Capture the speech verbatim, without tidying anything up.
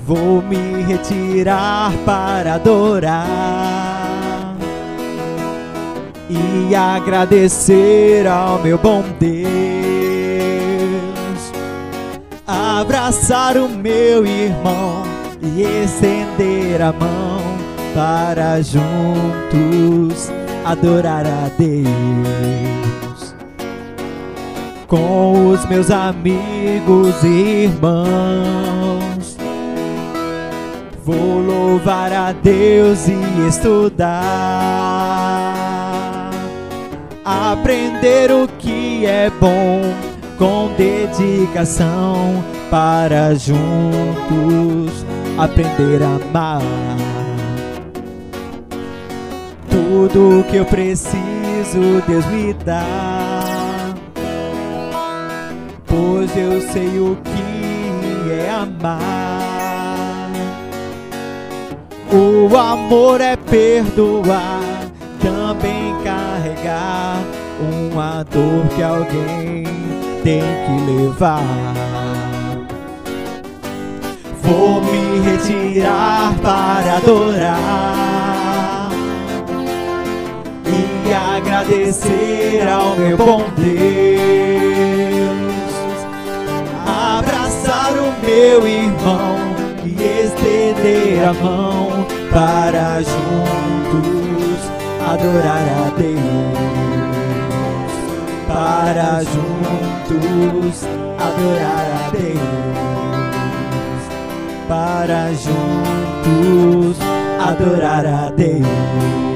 Vou me retirar para adorar e agradecer ao meu bom Deus, abraçar o meu irmão e estender a mão para juntos adorar a Deus. Com os meus amigos e irmãos, vou louvar a Deus e estudar, aprender o que é bom com dedicação, para juntos aprender a amar. Tudo que eu preciso Deus me dá, pois eu sei o que é amar. O amor é perdoar, também carregar uma dor que alguém tem que levar. Vou me retirar para adorar e agradecer ao meu bom Deus, abraçar o meu irmão e estender a mão para juntos adorar a Deus, para juntos adorar a Deus, para juntos adorar a Deus.